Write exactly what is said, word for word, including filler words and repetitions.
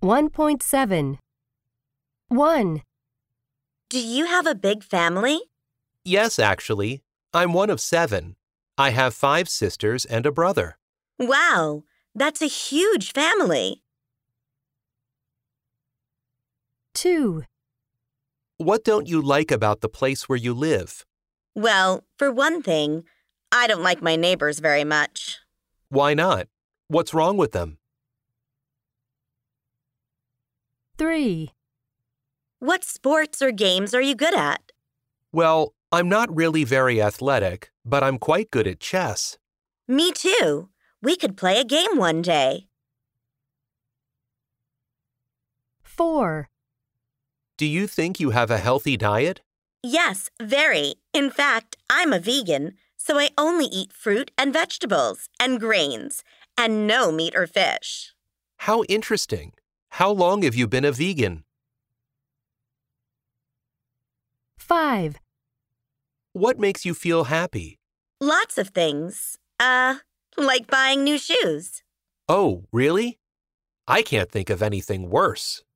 one point seven. one. Do you have a big family? Yes, actually. I'm one of seven. I have five sisters and a brother. Wow, that's a huge family. two. What don't you like about the place where you live? Well, for one thing, I don't like my neighbors very much. Why not? What's wrong with them? three. What sports or games are you good at? Well, I'm not really very athletic, but I'm quite good at chess. Me too. We could play a game one day. four. Do you think you have a healthy diet? Yes, very. In fact, I'm a vegan, so I only eat fruit and vegetables and grains and no meat or fish. How interesting. How long have you been a vegan? five. What makes you feel happy? Lots of things. Uh, like buying new shoes. Oh, really? I can't think of anything worse.